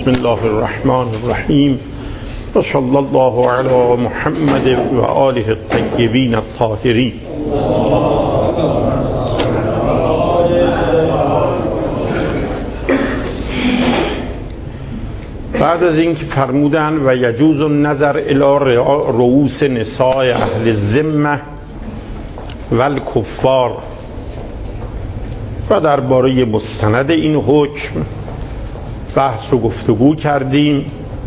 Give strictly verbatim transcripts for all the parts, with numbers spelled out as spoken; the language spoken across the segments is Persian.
بسم الله الرحمن الرحیم و صلی الله علی محمد و آله الطیبین الطاهرین. بعد از اینکه فرمودن و یجوز النظر الی رؤوس نساء اهل الذمه و الکفار و درباره مستند این حکم بحث و گفتگو کردیم،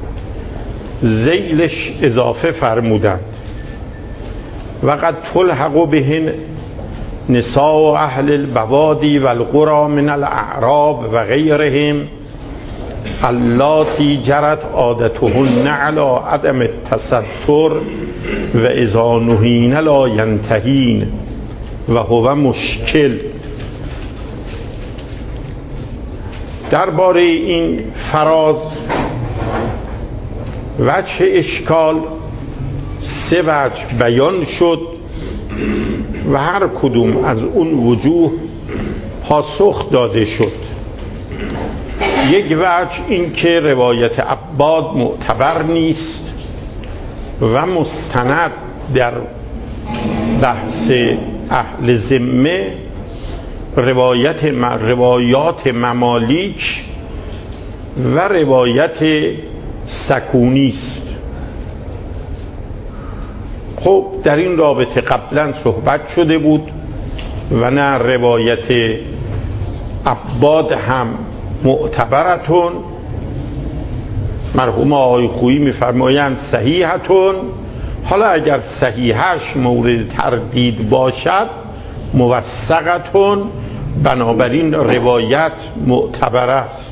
ذیلش اضافه فرمودند و قد تلحق بهن نساء اهل البوادی و القرى من الاعراب و غیرهم اللاتی جرت عادتهن علی عدم التستر و اذا نهین لا ینتهین و هو مشکل. درباره این فراز وجه اشکال سه وجه بیان شد و هر کدوم از اون وجوه پاسخ داده شد. یک وجه این که روایت عباد معتبر نیست و مستند در بحث اهل ذمه روایت روایات ممالیک و روایت سکونی است. خب در این رابطه قبلا صحبت شده بود و نه روایت عباد هم معتبرتون، مرحوم آقای خویی میفرمایند صحیحتون. حالا اگر صحیحش مورد تردید باشد موثقتون، بنابراین روایت معتبر است.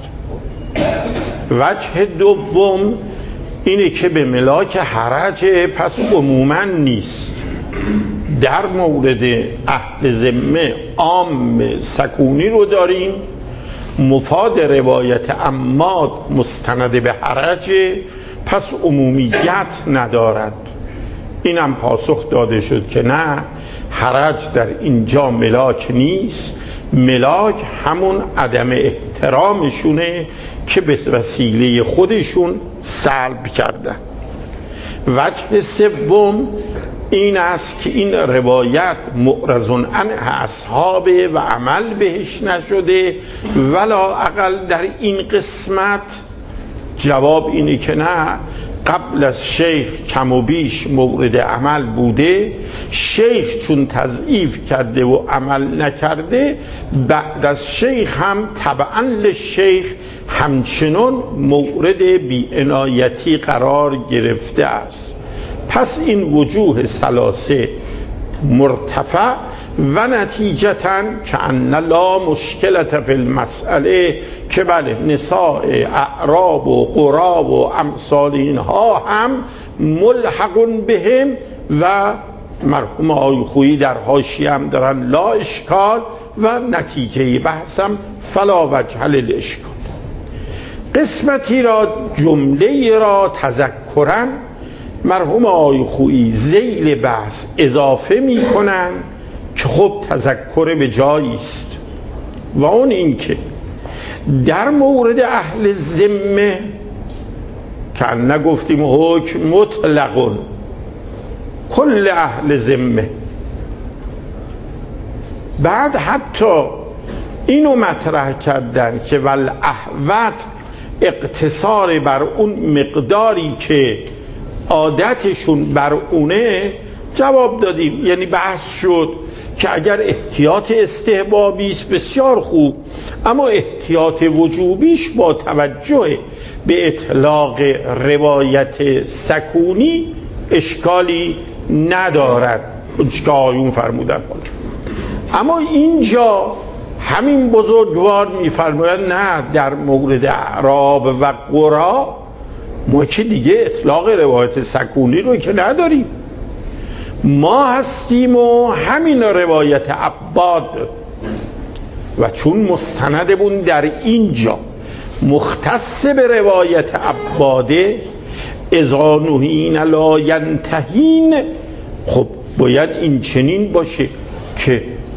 وجه دوم اینه که به ملاک حرج، پس عموما نیست. در مورد اهل ذمه عام سکونی رو داریم، مفاد روایت عماد مستند به حرج، پس عمومیت ندارد. اینم پاسخ داده شد که نه، حرج در اینجا ملاک نیست. ملاک همون عدم احترامشونه که به وسیله خودشون سلب کردن. وجه سوم این است که این روایت معرض عن اصحاب و عمل بهش نشده، ولا اقل در این قسمت جواب اینه که نه، قبل از شیخ کم و بیش مورد عمل بوده، شیخ چون تضعیف کرده و عمل نکرده، بعد از شیخ هم تبعا للشیخ همچنان مورد بی‌عنایتی قرار گرفته است. پس این وجوه ثلاثه مرتفع و نتیجتاً که ان لا مشکلت فی المسئله، که بله نساء اعراب و قراب و امثال اینها هم ملحق بهم و مرحوم آقای خویی در حاشیه هم دارن لا اشکال و نتیجه بحثم فلا وجه للاشکال. قسمتی را جمله را تذکرن مرحوم آقای خویی ذیل بحث اضافه می کنن که خب تذکر به جایی است، و اون این که در مورد اهل ذمه که نگفتیم حکم مطلقون کل اهل ذمه، بعد حتی اینو مطرح کردن که والاحوط اقتصار بر اون مقداری که عادتشون بر اونه. جواب دادیم، یعنی بحث شد که اگر احتیاط استحبابی است بسیار خوب، اما احتیاط وجوبیش با توجه به اطلاق روایت سکونی اشکالی ندارد، که آیون فرمودن. اما اینجا همین بزرگوار میفرماید نه، در مورد اعراب و قرا ما که دیگه اطلاق روایت سکونی رو که نداریم، ما هستیم و همین روایت عباد، و چون مستندمون در اینجا مختص به روایت عباده اذا نهین لا ینتهین، خب باید این چنین باشه که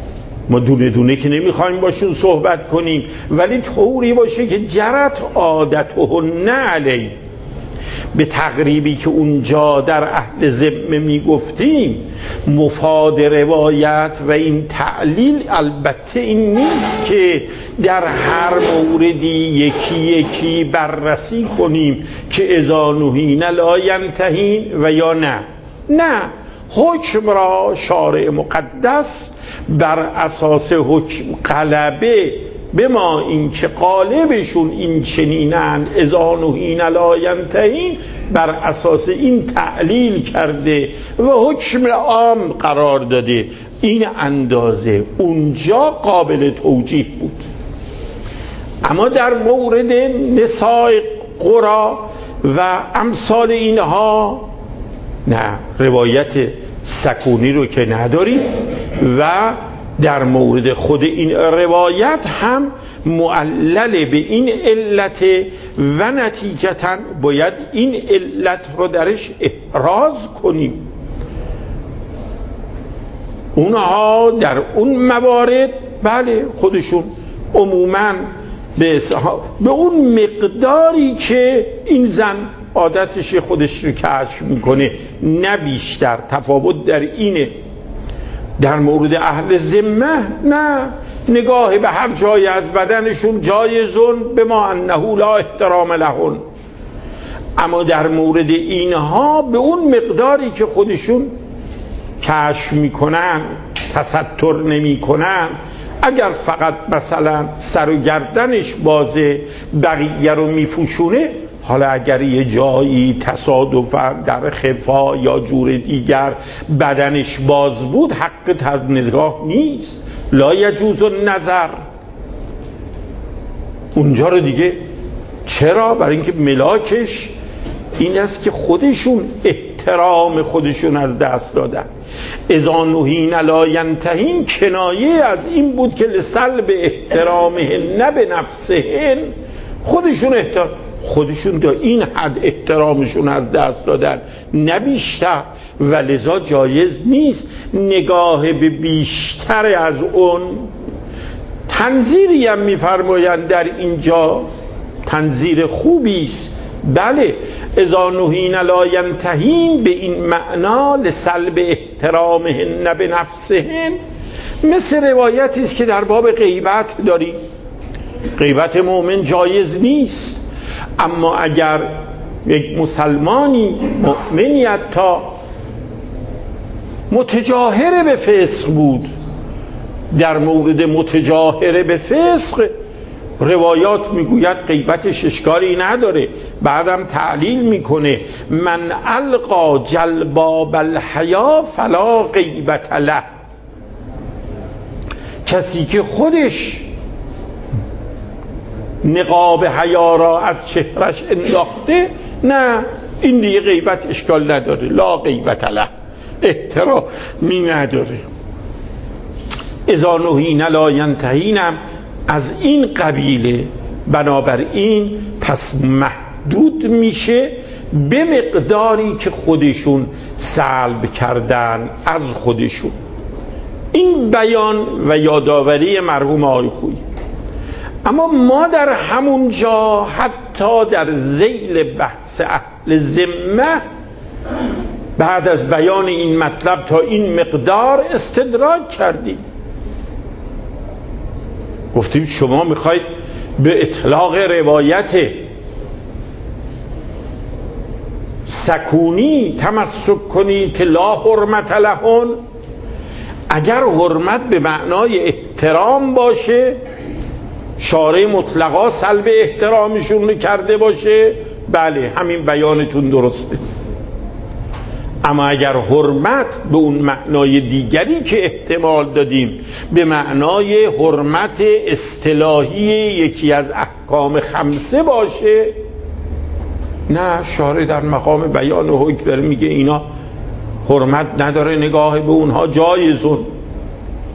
ما دونه دونه که نمیخوایم باشون صحبت کنیم، ولی طوری باشه که جرت عادتهن علی. به تقریبی که اونجا در اهل ذمه میگفتیم، مفاد روایت و این تعلیل البته این نیست که در هر موردی یکی یکی بررسی کنیم که اذا نهین لا ینتهین و یا نه. نه، حکم را شارع مقدس بر اساس حکم غلبه به ما این که قالبشون این چنینند اذا نهین لا ینتهین، بر اساس این تعلیل کرده و حکم عام قرار داده. این اندازه اونجا قابل توجیه بود. اما در مورد نساء قرا و امثال اینها نه، روایت سکونی رو که نداریم و در مورد خود این روایت هم معلل به این علت و نتیجتاً باید این علت رو درش احراز کنیم. اونها در اون موارد بله خودشون عموماً به, به اون مقداری که این زن عادتش خودش رو کشف میکنه نه بیشتر، تفاوت در اینه. در مورد اهل ذمه نه، نگاه به هر جای از بدنشون جایزون به ما انه لا احترام لهن. اما در مورد اینها به اون مقداری که خودشون کشف میکنن تستر نمیکنن، اگر فقط مثلا سر و گردنش بازه بقیه رو میپوشونه، حالا اگر یه جایی تصادفاً در خفا یا جور دیگر بدنش باز بود حق تر نگاه نیست، لا یجوز النظر. اونجا رو دیگه چرا؟ برای اینکه ملاکش این است که خودشون احترام خودشون از دست دادن. اذا نهین لا ینتهین کنایه از این بود که لسلب احترامهن به نفسهن، خودشون احترام خودشون تا این حد احترامشون از دست دادن نه بیشتر، و لذا جایز نیست نگاه به بیشتر از اون. تنظیری هم میفرمایند در اینجا، تنظیر خوبی است. بله، اذا نهین لا ینتهین به این معنا لسلب احترامهن به نفسهن، مثل روایتی است که در باب غیبت داریم. غیبت مؤمن جایز نیست، اما اگر یک مسلمانی مؤمنی حتی متجاهر به فسق بود، در مورد متجاهر به فسق روایات میگوید غیبتش اشکالی نداره، بعدم تعلیل میکنه من القا جلباب الحیا فلا غیبت له. کسی که خودش نقاب حیا را از چهرش انداخته، نه این دیگه غیبت اشکال نداره، لا غیبت له، احترامی نداره. اذا نهین لا ینتهینم از این قبیله، بنابراین پس محدود میشه به مقداری که خودشون سلب کردن از خودشون. این بیان و یادآوری مرحوم آقای خویی. اما ما در همون جا حتی در ذیل بحث اهل ذمه بعد از بیان این مطلب تا این مقدار استدراک کردیم. گفتیم شما میخواید به اطلاق روایت سکونی تمسک کنید که لا حرمت لهن. اگر حرمت به معنای احترام باشه، شارع مطلقا سلب احترامشون رو کرده باشه، بله همین بیانتون درسته. اما اگر حرمت به اون معنای دیگری که احتمال دادیم، به معنای حرمت اصطلاحی یکی از احکام خمسه باشه، نه، شارع در مقام بیان و حکم داره میگه اینا حرمت نداره، نگاه به اونها جایزون،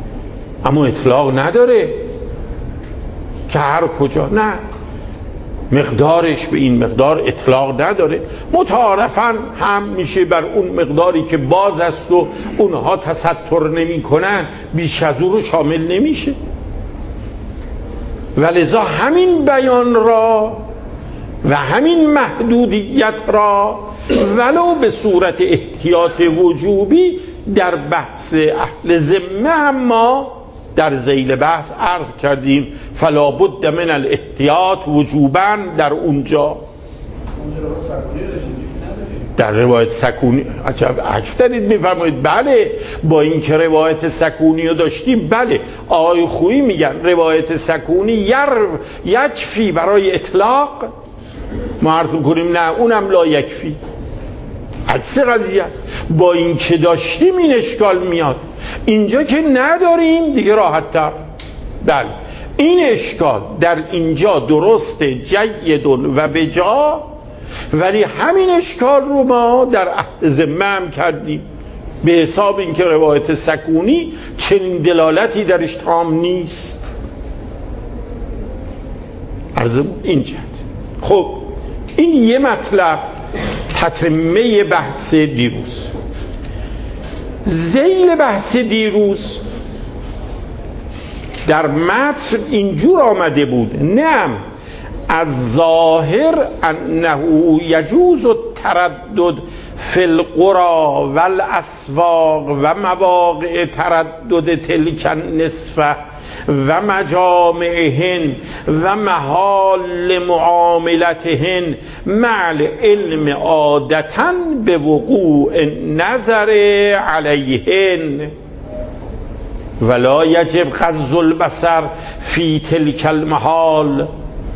اما اطلاق نداره که هر کجا. نه، مقدارش به این مقدار اطلاق نداره. متعارفاً هم میشه بر اون مقداری که باز است و اونها تستر نمی کنن بیش از او رو شامل نمیشه. ولذا همین بیان را و همین محدودیت را ولو به صورت احتیاط وجوبی در بحث اهل ذمه هم ما در ذیل بحث عرض کردیم فلا بد من الاحتیاط وجوباً در اونجا. در روایت سکونی عجب عکس دارید میفرمایید. بله با این که روایت سکونی رو داشتیم، بله آقای خویی میگن روایت سکونی یر یکفی برای اطلاق، ما عرض کنیم نه اونم لا یکفی. عکس قضیه است. با این که داشتیم این اشکال میاد، اینجا که نداریم دیگه راحت تر. بله این اشکال در اینجا درست جیدون و بجا، ولی همین اشکال رو ما در عهد ذمه هم کردیم به حساب اینکه روایت سکونی چنین دلالتی درش تام نیست. عرضم این جهت. خب این یه مطلب تتمه بحث دیروز. ذیل بحث دیروز در متن اینجور آمده بود: نعم از ظاهر انه یجوز التردد فی القرى والاسواق و مواقع تردد تلک النصفه و مجامعهن و محال معاملتهن مع العلم عادتاً به وقوع نظر علیهن ولا یجب غض البصر فی تلک المحال.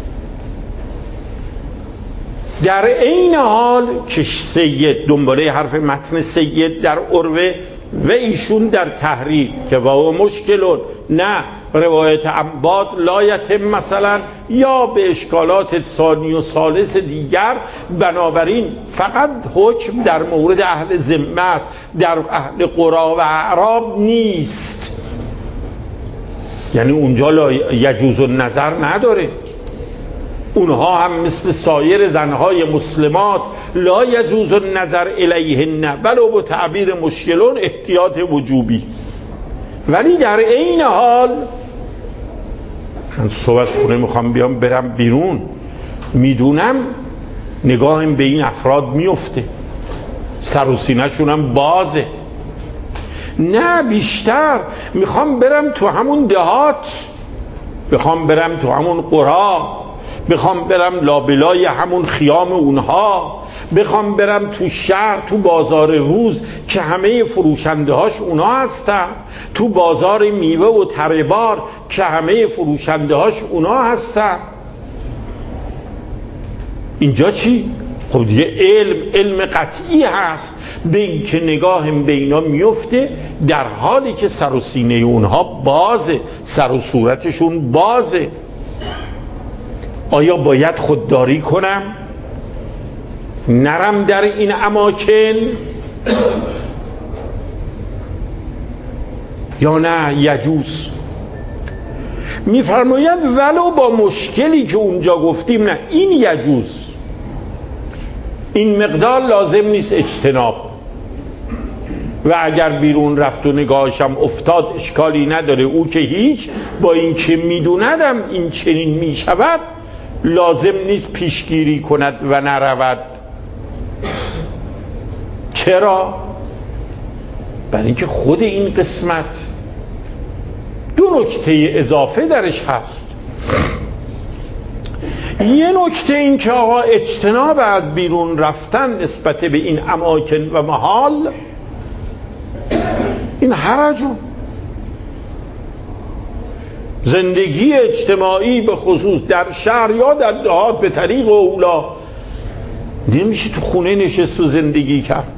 در این حال که سید دنباله حرف متن سید در عروه و ایشون در تحریر که واو مشکلون نه روایت عباد لایت مثلا یا به اشکالات ثانی و ثالث دیگر، بنابراین فقط حکم در مورد اهل ذمه است، در اهل قرا و اعراب نیست. یعنی اونجا لا یجوز النظر نداره، اونها هم مثل سایر زنهای مسلمات لا یجوز النظر الیهن ولو به تعبیر مشکلون احتیاط وجوبی. ولی در این حال من صبح از خونه میخوام بیام برم بیرون، میدونم نگاهم به این افراد میفته، سر و سینه شونم بازه، نه بیشتر میخوام برم تو همون دهات، بخوام برم تو همون قرا، بخوام برم لابلای همون خیام اونها، بخوام برم تو شهر، تو بازار روز که همه فروشنده هاش اونا هستن، تو بازار میوه و تربار که همه فروشنده هاش اونا هستن. اینجا چی؟ خب یه علم علم قطعی هست به این که نگاهم به اینا میفته در حالی که سر و سینه اونها بازه، سر و صورتشون بازه. آیا باید خودداری کنم نرم در این اماکن یا نه یجوز؟ میفرماید ولو با مشکلی که اونجا گفتیم نه این یجوز، این مقدار لازم نیست اجتناب، و اگر بیرون رفت و نگاهشم افتاد اشکالی نداره، او که هیچ، با این که میدوندم این چنین میشود لازم نیست پیشگیری کند و نرود. چرا؟ برای اینکه خود این قسمت دو نکته اضافه درش هست. یه نکته این که آقا اجتناب از بیرون رفتن نسبت به این اماکن و محال این حرجون، زندگی اجتماعی به خصوص در شهر یا در دهات به طریق اولا نمیشه تو خونه نشست و زندگی کرد،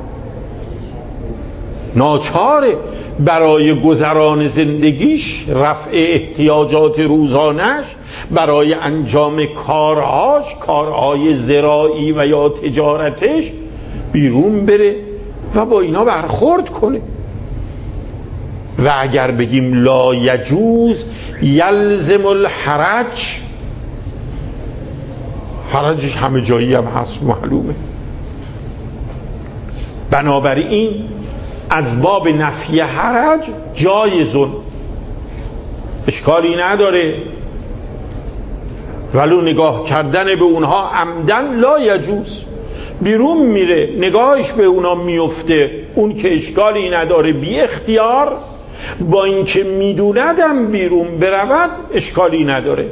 ناچاره برای گذران زندگیش، رفع احتیاجات روزانش، برای انجام کارهاش، کارهای زراعی و یا تجارتش بیرون بره و با اینا برخورد کنه. و اگر بگیم لا یجوز یلزم الحرج، حرجش همه جایی هم هست معلومه. بنابراین از باب نفی حرج جایزون، اشکالی نداره، ولو نگاه کردن به اونها عمدن لا یجوز. بیرون میره نگاهش به اونا میفته، اون که اشکالی نداره بی اختیار، با اینکه میدوندم بیرون برود اشکالی نداره.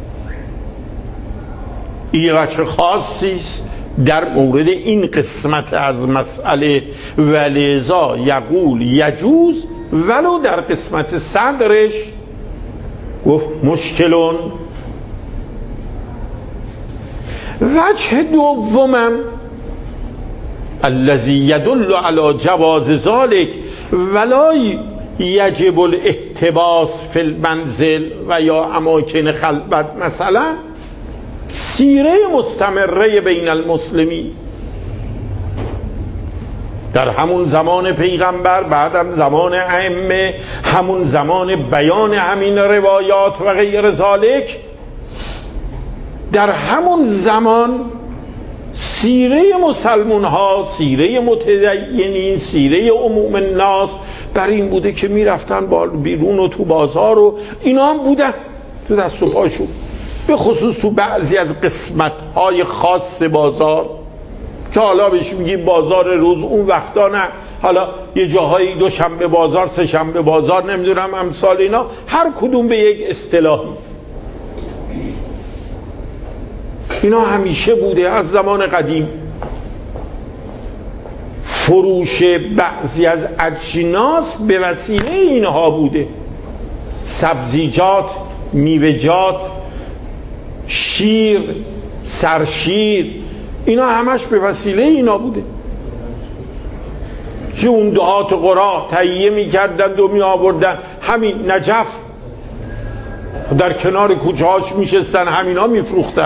این وجه خاصیست در مورد این قسمت از مسئله، ولذا یقول یجوز، ولو در قسمت صدرش گفت مشکلون. وجه دومم الذی یدل علی جواز ذلک ولا یجب الاحتباس فی المنزل و یا اماکن خلوت، مثلا سیره مستمره بین المسلمین در همون زمان پیغمبر، بعدم زمان ائمه، همون زمان بیان همین روایات و غیر ذالک، در همون زمان سیره مسلمون ها، سیره متدینین، سیره عموم الناس بر این بوده که می رفتن بیرون و تو بازار و اینا هم بودن تو دست و پاشون، به خصوص تو بعضی از قسمت های خاص بازار که حالا بهش میگیم بازار روز، اون وقتا نه، حالا یه جاهایی دوشنبه بازار، سه شنبه بازار، نمیدونم امثال اینا، هر کدوم به یک اصطلاحی. اینا همیشه بوده از زمان قدیم. فروش بعضی از اجناس به وسیله اینها بوده، سبزیجات، میوه‌جات، شیر، سرشیر، اینا همش به وسیله اینا بوده که اون دهات قرا تهیه میکردند و می آوردن. همین نجف در کنار کوچه هاش میشستن همینا میفروختن.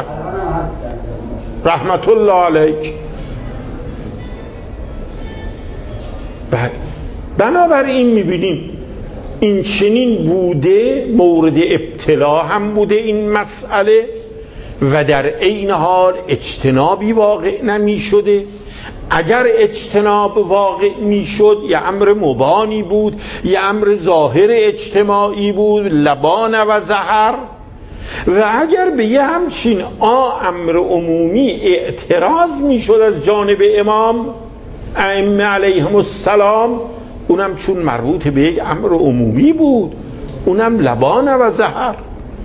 رحمت الله علیک. بله، بنابراین میبینیم این چنین بوده، مورد ابتلا هم بوده این مسئله و در عین حال اجتنابی واقع نمی شده. اگر اجتناب واقع می شد یه امر مبانی بود، یه امر ظاهر اجتماعی بود، لبان و زهر. و اگر به یه همچین آ امر عمومی اعتراض می شد از جانب امام ائمه علیهم السلام، اونم چون مربوط به یک امر عمومی بود، اونم لبان و زهر.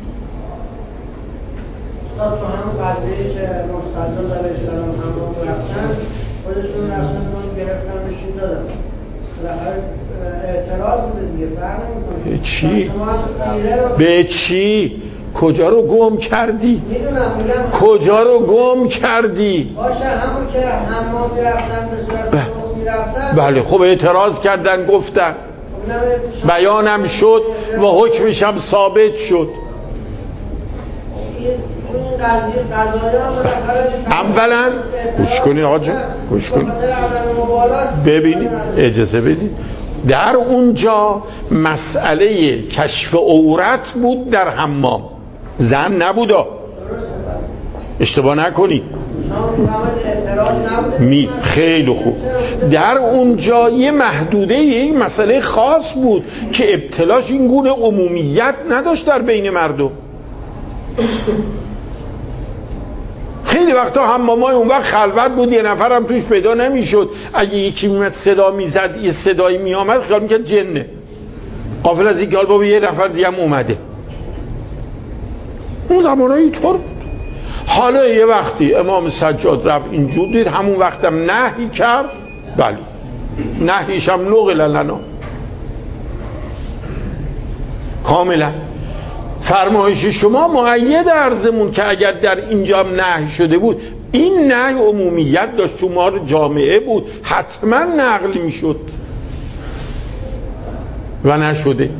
تو همون قضیه که محمد علیه السلام همون رفتن، خودشون رفتن اون گرفتن بشین دادن و اعتراض بوده دیگه، فرق نمی‌کنه. به چی؟ به چی؟ کجا رو گم کردی؟ میدونم میگم کجا رو گم کردی؟ باشه همون که حمام میرفتن به صورت خود میرفتن. بله خب اعتراض کردن، گفتن، بیانم شد و حکمش هم ثابت شد. اولا گوش کنید آقا جان، گوش کنید ببینید، اجازه بدید. در اونجا مسئله کشف عورت بود در حمام، زن نبودا، اشتباه نکنید. می خیلی خوب. در اونجا یه محدوده، یه مسئله خاص بود که ابتلاش این گونه عمومیت نداشت در بین مردم. خیلی وقتا حمامای اون وقت خلوت بود، یه نفرم توش پیدا نمیشد. اگه یکی میمد صدا میزد، یه صدایی میامد، خیال میکرد جنه، غافل از این که بابا یه نفر دیگه هم اومده. اون زمانایی طور بود. حالا یه وقتی امام سجاد رفت اینجور دید، همون وقتم نهی کرد. بله، نهیش هم نقل لنا کاملا. فرمایش شما مؤید عرضمون که اگر در اینجا نهی شده بود، این نهی عمومیت داشت، تو ما جامعه بود، حتما نقل میشد و نشده.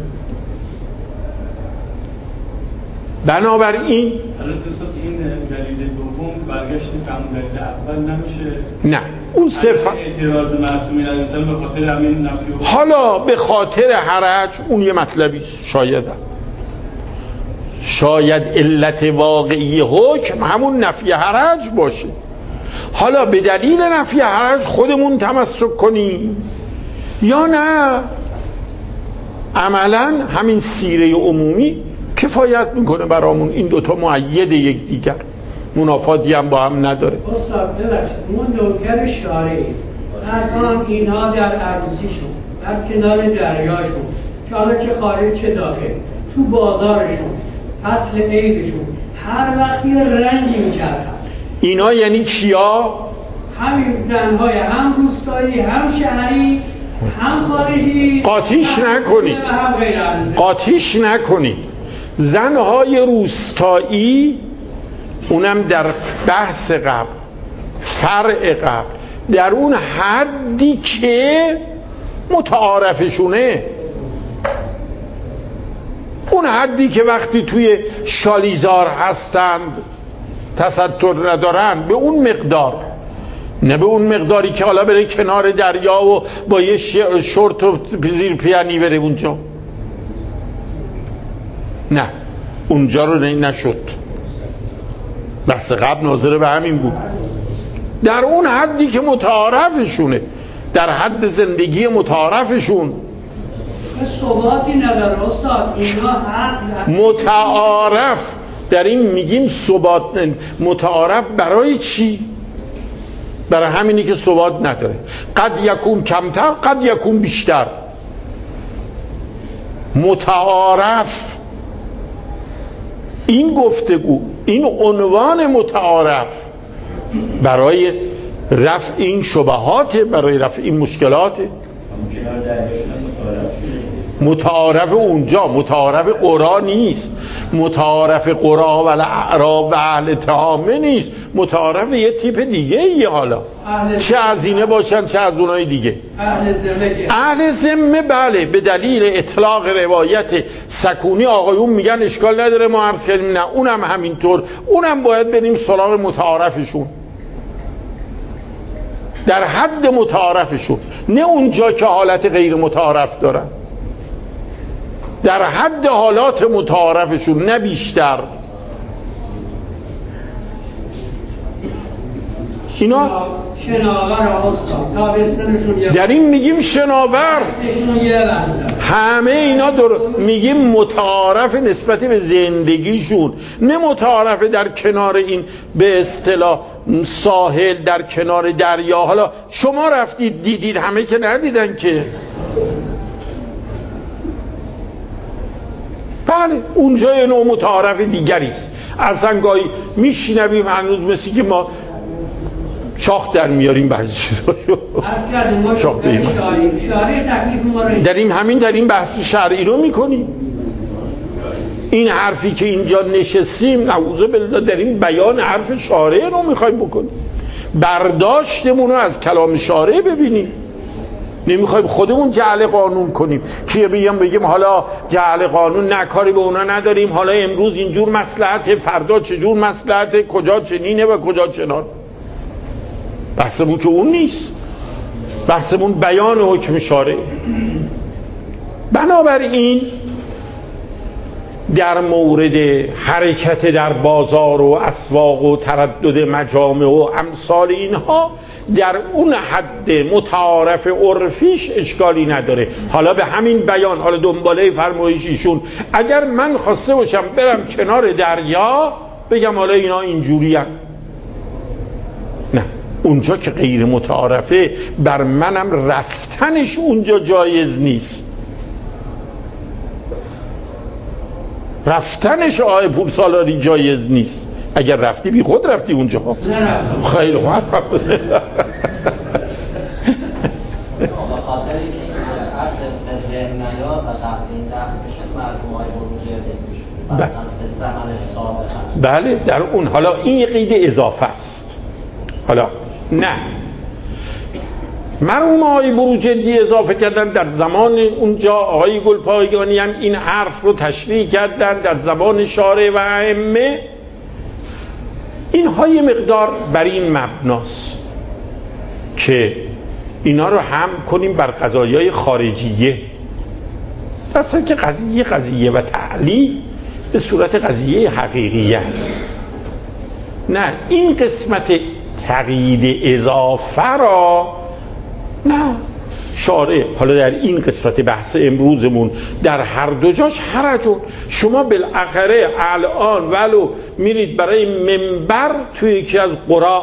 بنابراین این دلیل دوم برگشت همون دلیل اول نمیشه. نه، اون صرفا اعتراض معصومین علیه السلام به خاطر همین نفی. حالا به خاطر حرج اون یه مطلبی شاید هم. شاید علت واقعی حکم همون نفی حرج باشه. حالا به دلیل نفی حرج خودمون تمسک کنیم یا نه عملا همین سیره عمومی کفایت میکنه برامون. این دوتا مؤید یک دیگر، منافاتی هم با هم نداره. استاد ببخشید، اون نوکر شارعی الان اینها در عروسیشون در کنار دریاشون، که حالا چه خارج چه داخل، تو بازارشون، فصل عیدشون، هر وقتی رنگی میچرخن. اینا یعنی کیا؟ همین زنهای هم روستایی هم شهری هم خارجی. قاطیش نکنید، قاطیش نکنید. زنهای روستایی اونم در بحث قبل، فرع قبل، در اون حدی که متعارفشونه، اون حدی که وقتی توی شالیزار هستند تستر ندارن، به اون مقدار، نه به اون مقداری که حالا بره کنار دریا و با یه شورت و زیر پیانی بره اونجا. نه، اونجا رو نشد. بحث قبل ناظر به همین بود. در اون حدی که متعارفشونه، در حد زندگی متعارفشون. ثباتی نداره استاد، اینا حد متعارف در این میگیم ثبات. متعارف برای چی؟ برای همینی که ثبات نداره. قد یکون کمتر، قد یکون بیشتر. متعارف، این گفتگو، این عنوان متعارف برای رفع این شبهات، برای رفع این مشکلات. متعارف اونجا، متعارف قرا نیست، متعارف قرا و الاعراب و اهل تهامه نیست، متعارف یه تیپ دیگه ای. حالا چه از اینه باشن چه از اونای دیگه. اهل ذمه، اهل ذمه بله، به دلیل اطلاق روایت سکونی آقایون میگن اشکال نداره ما عرض کردیم، نه اونم همینطور، اونم باید بریم سراغ متعارفشون، در حد متعارفشون، نه اونجا که حالت غیر متعارف دارن، در حد حالات متعارفشون، نه بیشتر. اینا شناور استاد، تابستانشون یه، در این میگیم شناور، همه اینا در میگیم متعارف نسبت به زندگیشون، نه متعارف در کنار این به اصطلاح ساحل، در کنار دریا. حالا شما رفتید دیدید، همه که ندیدن که. بله اونجا یه نوع متعارف دیگری است. اصلا گاهی میشنویم هنوز مثل که ما شاخ در میاریم بعضی چیزاشو. شاخ بگیم شارع تکلیف ما رو داریم، همین در این بحث شرعی رو میکنیم. این حرفی که اینجا نشستیم نعوذ بالله در این بیان حرف شارع رو میخوایم بکنیم، برداشتمون رو از کلام شارع ببینیم. نمیخوایم خودمون جعل قانون کنیم که بگیم بگیم حالا جعل قانون نه، کاری به اونا نداریم، حالا امروز اینجور مصلحت، فردا چجور مصلحت، کجا چنینه و کجا چنان. بحثمون که اون نیست، بحثمون بیان حکم شارع. بنابراین در مورد حرکت در بازار و اسواق و تردد مجامع و امثال اینها، در اون حد متعارف عرفیش اشکالی نداره. حالا به همین بیان، حالا دنباله فرمایشیشون، اگر من خواسته باشم برم کنار دریا بگم حالا اینا اینجوری هم، نه، اونجا که غیر متعارفه بر منم رفتنش اونجا جایز نیست. رفتنش آقای پور سالاری جایز نیست. اگر رفتی بی خود رفتی اونجا. خیلی خوب. بخاطر اینکه این مسئله به ذهن نیاد و قبل این دفت شد مرحوم های بروجردی میشه به زمان سابق. بله در اون، حالا این یه قید اضافه است. حالا نه، مرحوم آقای بروجردی اضافه کردن در زمان اونجا، آقای گلپایگانی هم این حرف رو تشریح کردن در زبان شارع و ائمه. اینها یه مقدار بر این مبناست که اینا رو هم کنیم بر قضایای خارجیه، اصلا که قضیه قضیه و تعلیل به صورت قضیه حقیقی است. نه این قسمت تقیید اضافه را نه شارع حالا در این قسمت بحث امروزمون در هر دو جاش حرجون. شما بالاخره الان ولو میرید برای منبر توی یکی از قرا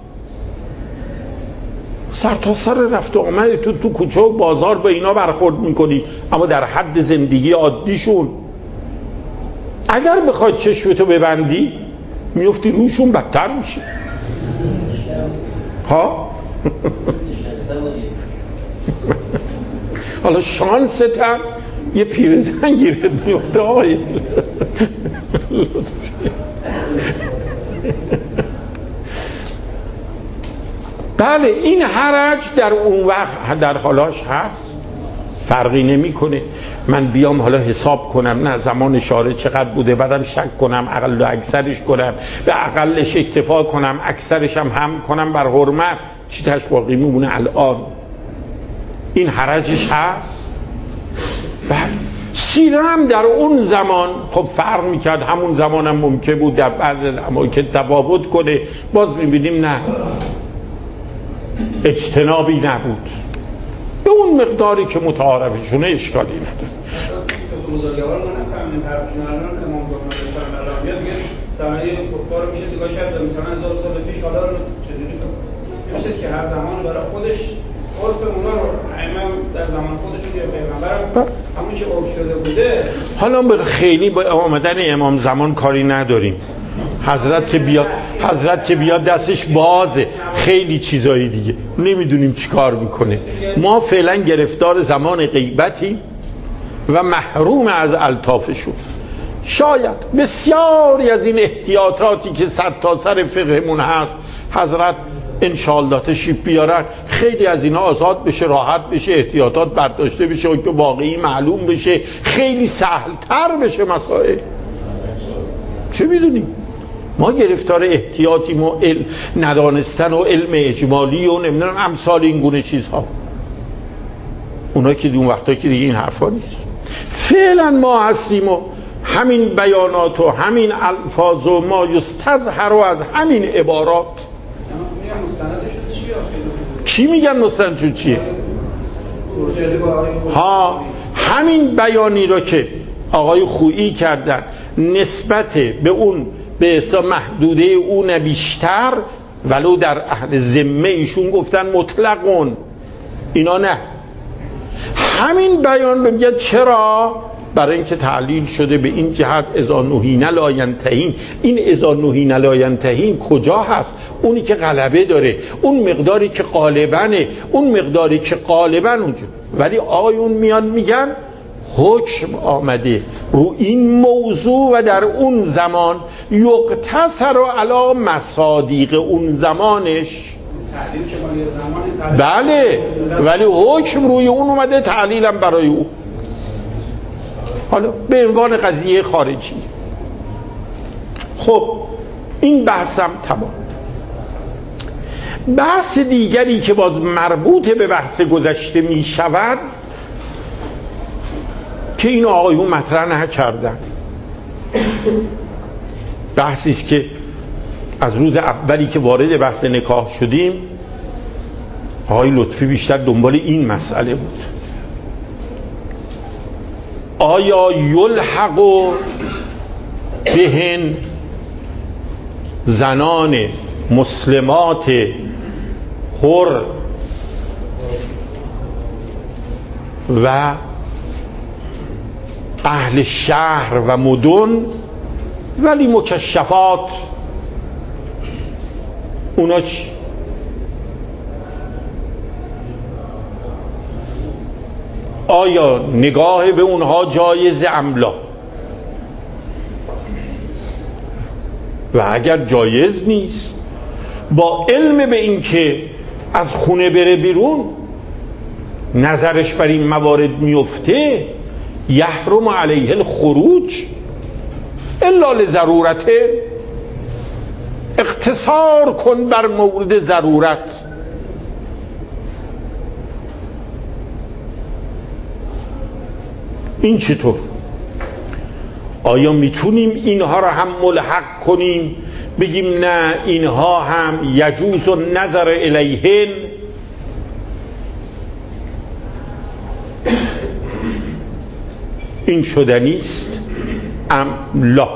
سر تا سر رفت و آمد تو تو کوچه و بازار با اینا برخورد میکنی، اما در حد زندگی عادیشون اگر بخواد چشمتو ببندی میفتی روشون، بدتر میشه. ها حالا شانست هم یه پیرزن گیرت میفته آقای بله این حرج در اون وقت در حالاش هست، فرقی نمیکنه. من بیام حالا حساب کنم نه زمان شارع چقدر بوده، بعدم شک کنم اقل و اکثرش کنم، به اقلش اکتفا کنم اکثرش هم هم کنم بر حرمت، چی تاش باقی میمونه الان؟ این حرجش هست. بله سیره هم در اون زمان خب فرق میکرد، همون زمان هم ممکن بود در بعض اماکن تفاوت کنه، باز میبینیم نه اجتنابی نبود، به اون مقداری که متعارفشونه اشکالی نداره. بزرگوار ما نفهمیم طرفشون الان امام جمعه مثلا الان بیاد میگه زمانی کفار میشه دیگه کرد مثلا هزار سال پیش، حالا چجوری میشه که هر زمان برای خودش عرف اونا رو امام در زمان خودشون یا پیغمبر همون که عرف شده بوده. حالا به خیلی با آمدن امام زمان کاری نداریم، حضرت که بیاد حضرت که بیاد دستش بازه، خیلی چیزایی دیگه نمیدونیم چی کار میکنه. ما فعلا گرفتار زمان غیبتی و محروم از الطافشون. شاید بسیاری از این احتیاطاتی که صد تا سر فقهمون هست حضرت انشاءالله تشریف بیارن، خیلی از اینا آزاد بشه، راحت بشه، احتیاطات برداشته بشه و که واقعی معلوم بشه، خیلی سهلتر بشه مسائل. چه میدونیم ما گرفتار احتیاطیم و علم ندانستن و علم اجمالی و نمیدونم امثال این گونه چیزها. اونا که اون وقتا که دیگه این حرفا نیست. فعلا ما هستیم و همین بیانات و همین الفاظ و ما یستظهر و از همین عبارات. چی میگن مستندشون چیه؟ ها همین بیانی رو که آقای خویی کردن نسبت به اون به حساب محدوده اون بیشتر، ولو در اهل ذمه ایشون گفتن مطلقون، اینا نه. همین بیان رو میگه چرا؟ برای اینکه تعلیل شده به این جهت اذا نهینا لا ینتهین. این اذا نهینا لا ینتهین کجا هست؟ اونی که غلبه داره، اون مقداری که غالبنه، اون مقداری که غالبن اونجا. ولی آقایون میان میگن حکم آمده رو این موضوع و در اون زمان یقتصر علی مصادیق اون زمانش. بله ولی حکم روی اون اومده، تعلیلم برای او. حالا به عنوان قضیه خارجی. خب این بحثم تمام. بحث دیگری که باز مربوط به بحث گذشته می شود که این آقایون مطرح نکردن، بحثی است که از روز اولی که وارد بحث نکاح شدیم آقای لطفی بیشتر دنبال این مسئله بود. آیا یلحق بهن زنان مسلمات حر و اهل شهر و مدن ولی مکشفات، اونا چی؟ آیا نگاه به اونها جایز املا؟ و اگر جایز نیست با علم به این که از خونه بره بیرون نظرش بر این موارد میفته، یحرم علیه الخروج الا لضرورته، اقتصار کن بر مورد ضرورت. این چطور؟ آیا میتونیم اینها را هم ملحق کنیم بگیم نه اینها هم یجوز و نظر الیهن؟ این شدنیست ام لا؟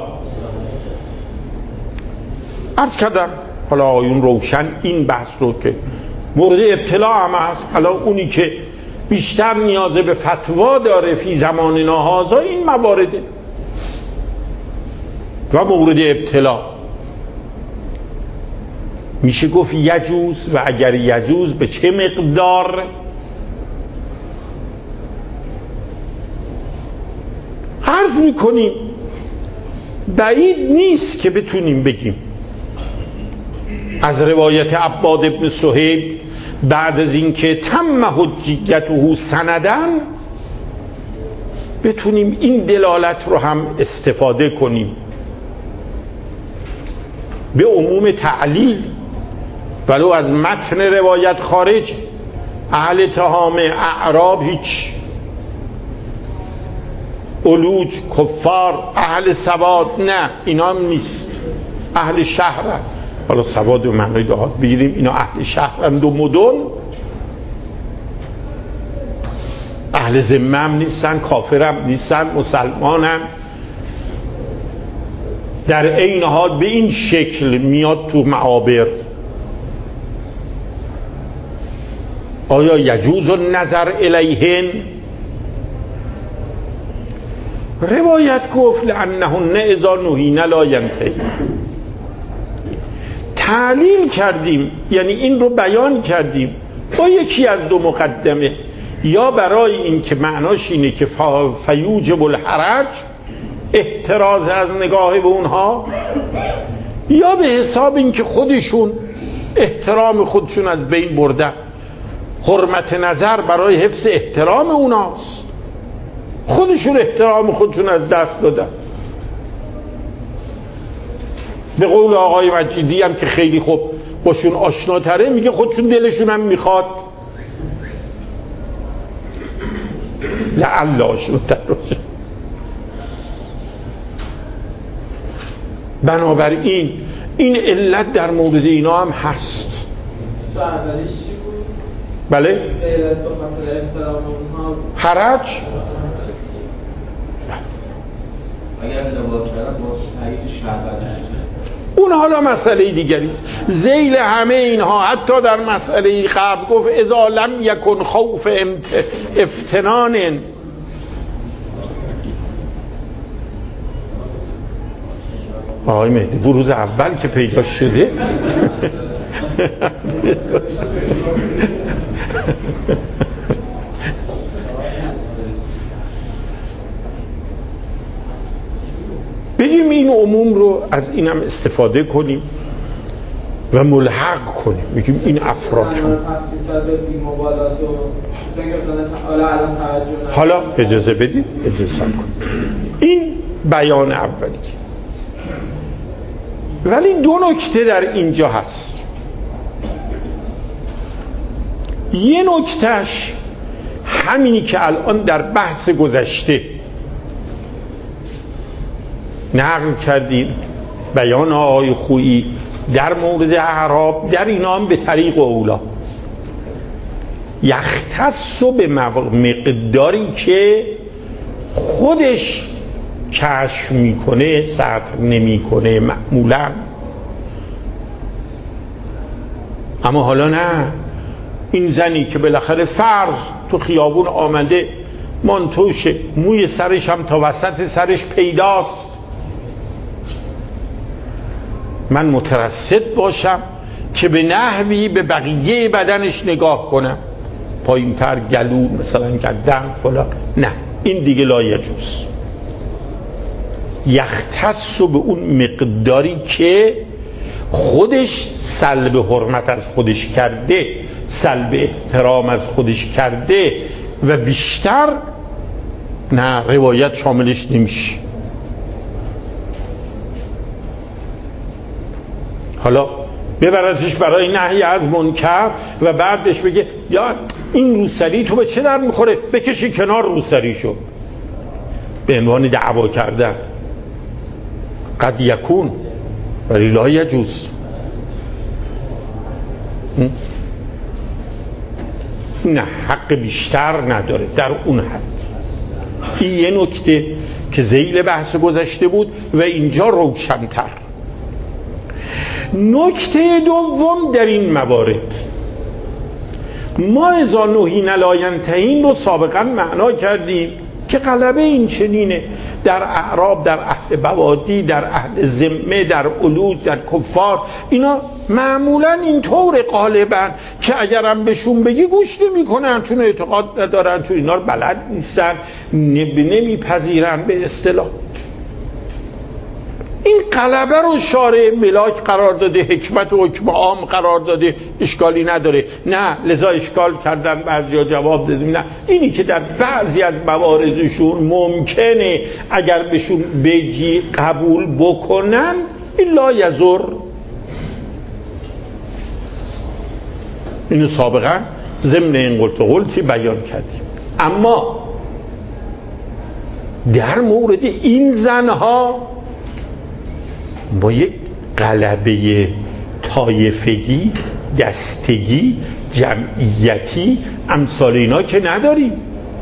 عرض کردم حالا آیون روشن این بحث رو که مورد ابتلا هم هست. حالا اونی که بیشتر نیاز به فتوا داره فی زمان هذا این موارده و مورد ابتلا میشه گفت یجوز، و اگر یجوز به چه مقدار؟ عرض میکنیم بعید نیست که بتونیم بگیم از روایت عباد ابن صهیب بعد از اینکه تم حجیته سندن بتونیم این دلالت رو هم استفاده کنیم به عموم تعلیل، ولو از متن روایت خارج. اهل تهامه، اعراب هیچ، علوج، کفار، اهل سواد نه، اینا هم نیست، اهل شهر. حالا سواد و معنی دهات بگیریم، اینا اهل شهرند و مدن، اهل ذمه هم نیستن، کافر هم نیستن، مسلمان هم. در این حال به این شکل میاد تو معابر. آیا یجوز النظر الیهن؟ روایت گفت لانهن اذا نهینا لا ینتهی. تعلیل کردیم، یعنی این رو بیان کردیم با یکی از دو مقدمه، یا برای این که معناش اینه که فیوجب الحرج، احتراز از نگاه به اونها، یا به حساب این که خودشون احترام خودشون از بین بردن. حرمت نظر برای حفظ احترام اوناست، خودشون احترام خودشون از دست دادن. به قول آقای مجیدی هم که خیلی خوب باشون آشناتره، میگه خودشون دلشون هم میخواد لعل آشناتر باشه. بنابراین این علت در مورد اینا هم هست. تو اولیش چی بود؟ بله؟ علت به خاطر احترام اونها حرج. اگر لباس کردن واسه تایید شهروندی، اون حالا مسئله دیگریست. ذیل همه اینها حتی در مسئله قبل گفت اذا لم یکن خوف افتنان. آقای مهدی بروز اول که پیدا شده بگیم این عموم رو از اینم استفاده کنیم و ملحق کنیم، بگیم این افراد هم. حالا اجازه بدید، اجازه کنیم. این بیان اولی. ولی دو نکته در اینجا هست. یه نکتهش همینی که الان در بحث گذشته نقل کردیم، بیان آقای خویی در مورد اعراب، در اینا هم به طریق اولا یختص به مقداری که خودش کشف میکنه، سطر نمیکنه معمولا. اما حالا نه، این زنی که بالاخره فرض تو خیابون آمده، مانتوشه، موی سرش هم تا وسط سرش پیداست، من مترصد باشم که به نحوی به بقیه بدنش نگاه کنم، پایین تر، گلو مثلا، گردن فلان، نه، این دیگه لا یجوز. یختص به اون مقداری که خودش سلب حرمت از خودش کرده، سلب احترام از خودش کرده و بیشتر نه، روایت شاملش نمیشه. حالا ببردش برای نهی از منکر و بعدش بگه یا این روسری تو به چه در میخوره، بکشی کنار روسریشو، به عنوان دعوا کردن. قد یکون ولی لا یجوز. نه حق بیشتر نداره در اون حد. این یه نکته که ذیل بحث گذشته بود و اینجا روشن‌تر. نکته دوم در این موارد، ما اذا نهینا لا ینتهین رو سابقا معنا کردیم که غلبه این چنینه در اعراب، در اهل بوادی، در اهل ذمه، در علوج، در کفار. اینا معمولا اینطور غالبا که اگرم بهشون بگی گوش نمی کنن، چون اعتقاد ندارن، چون اینا رو بلد نیستن، نمیپذیرن به اصطلاح. این غلبه رو شارع ملاک قرار داده، حکمت و حکم عام قرار داده، اشکالی نداره. نه لذا اشکال کردن بعضیا، جواب دادیم نه، اینی که در بعضی از مواردشون ممکنه اگر بهشون بگی قبول بکنن الا یزر. اینو سابقا ضمن این قلت قلتی بیان کردیم. اما در مورد این زنها ما یک غلبه طایفگی، دستگی، جمعیتی امثال اینا که نداریم.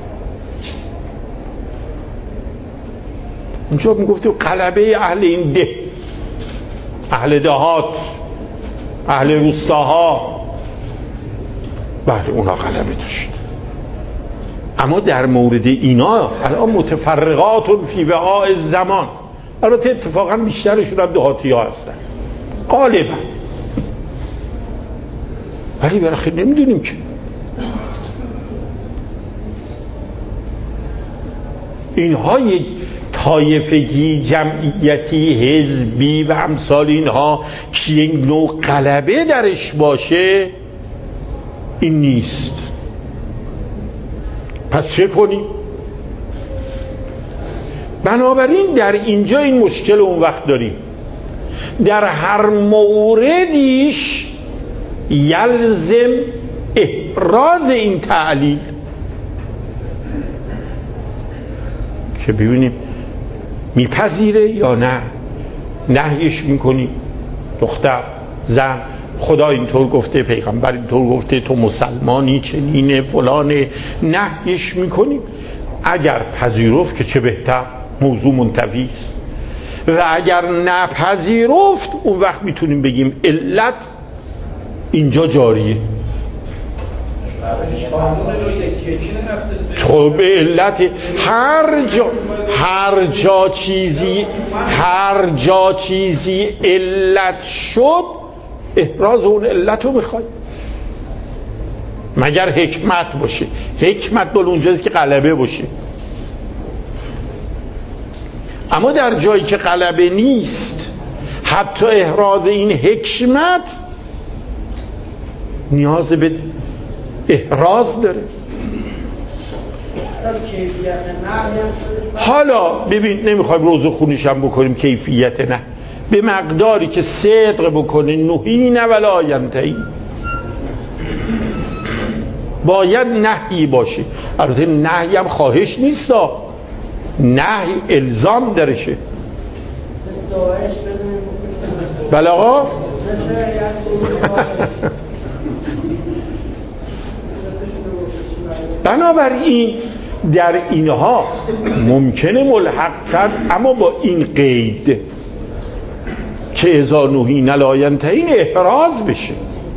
اونجا میگفتیم غلبه اهل این ده، اهل دهات، اهل روستاها، بله اونا غلبه داشت. اما در مورد اینا الان متفرقات فی وعاء الزمان، البته اتفاقا بیشترشون هم دهاتی ها هستن غالبا، ولی بالاخره نمیدونیم که اینها یک طایفگی، جمعیتی، حزبی و امثال اینها که یک نوع غلبه درش باشه این نیست. پس چه کنیم؟ بنابراین در اینجا این مشکل اون وقت داریم، در هر موردیش یلزم احراز این تعلیل که ببینیم میپذیره یا نه، نهیش میکنیم. دختر، زن، خدا اینطور گفته، پیغمبر اینطور گفته، تو مسلمانی، چنینه، فلانه، نهیش میکنیم. اگر پذیرفت که چه بهتر، موضوع منتفی است. و اگر نپذیرفت اون وقت میتونیم بگیم علت اینجا جاریه. خب علت هر جا هر جا چیزی هر جا چیزی علت شد احراز اون علت رو میخواد، مگر حکمت باشه. حکمت دل اونجاست که غلبه باشه. اما در جایی که غلبه نیست، حتی احراز این حکمت نیاز به احراز داره. حالا ببین، نمیخوایم روزه خونیشم بکنیم کیفیت نه، به مقداری که صدق بکنه نهین ولا ینتهی، باید نهی باشه. البته نهی هم خواهش نیست، نهی الزام درشه. بله آقا بنابراین در اینها ممکنه ملحق کرد، اما با این قید که اذا نهینا لا ینتهین احراز بشه.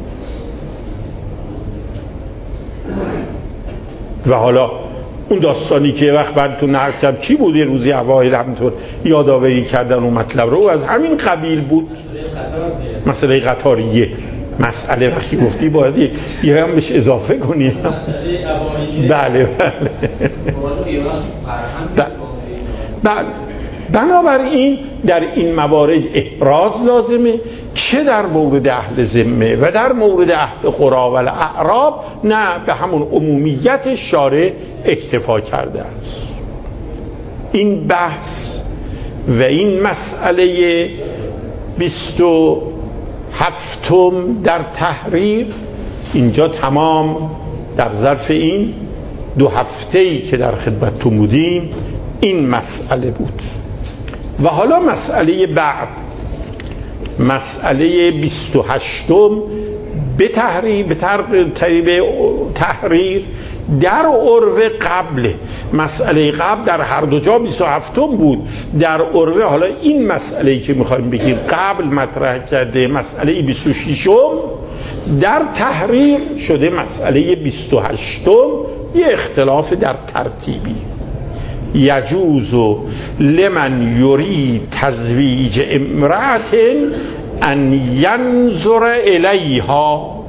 و حالا اون داستانی که وقت بعد تو نرکب چی بود، یه روزی اوایل همینطور یادآوری کردن اون مطلب رو، از همین قبیل بود. مسئله قطاریه، مسئله وقتی گفتی باید یه هم بهش اضافه کنی. بله بله بله. بنابراین در این موارد احراز لازمه، چه در مورد اهل ذمه و در مورد اهل قرا و الاعراب نه به همون عمومیت شارع اکتفا کرده است. این بحث و این مسئله بیست و هفتم در تحریر اینجا تمام در ظرف این دو هفته‌ای که در خدمتتون بودیم این مسئله بود. و حالا مسئله بعد، مسئله بیست و هشتم به تحریر به ترتیب تحریر در عروه قبل. مسئله قبل در هر دو جا بیست و هفتم بود، در عروه حالا این مسئله که میخوایم بگیم قبل مطرح کرده مسئله بیست و ششم، در تحریر شده مسئله بیست و هشتم. یه اختلاف در ترتیبی. یجوز لمن یرید تزویج امرأة ان ینظر الیها.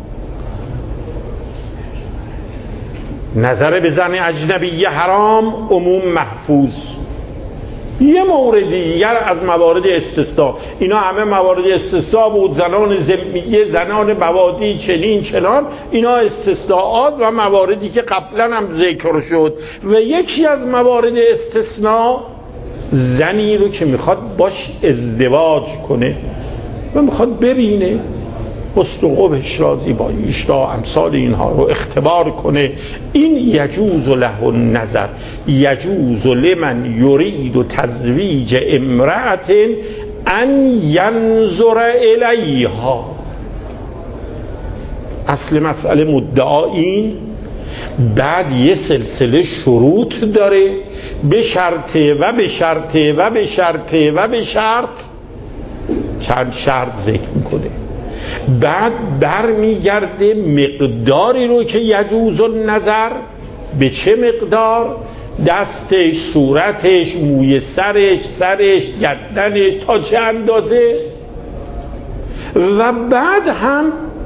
نظر به زن اجنبی حرام، عموم محفوظ. یه مورد دیگر از موارد استثناء، اینا همه موارد استثناء بود، زنان ذمیه، زنان بوادی، چنین چنان، اینا استثناءات و مواردی که قبلا هم ذکر شد. و یکی از موارد استثناء زنی رو که میخواد باش ازدواج کنه و میخواد ببینه حسن و قبحش را، زیباییش را، امثال اینها رو اختبار کنه، این یجوز له النظر. یجوز لمن یرید تزویج امرأة ان ینظر الیها. اصل مسئله مدعا این، بعد یه سلسله شروط داره، به شرطه و به شرطه و به شرطه و به شرط، چند شرط ذکر میکنه. بعد بر میگرده مقداری رو که یجوز النظر، به چه مقدار، دستش، صورتش، موی سرش، سرش، گردنش، تا چه اندازه. و بعد هم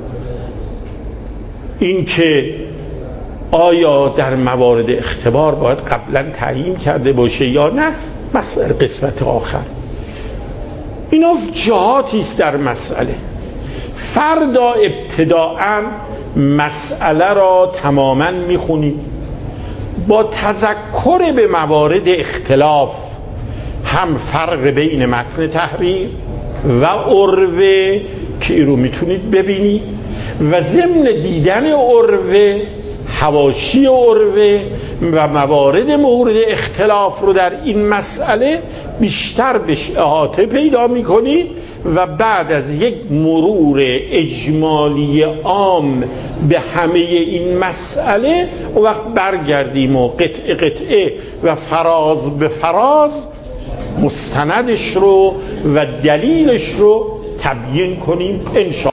این که آیا در موارد اختبار باید قبلا تعیین کرده باشه یا نه، مسئله قسمت آخر. اینا جهاتی است در مسئله. فردا ابتداءً مسئله را تماماً میخونیم با تذکر به موارد اختلاف، هم فرق بین متن تحریر و عروه که این رو میتونید ببینید، و ضمن دیدن عروه حواشی عروه و موارد مورد اختلاف رو در این مسئله بیشتر بهش احاطه پیدا میکنید. و بعد از یک مرور اجمالی عام به همه این مسئله، و وقت برگردیم و قطعه قطعه و فراز به فراز مستندش رو و دلیلش رو تبیین کنیم انشاءالله.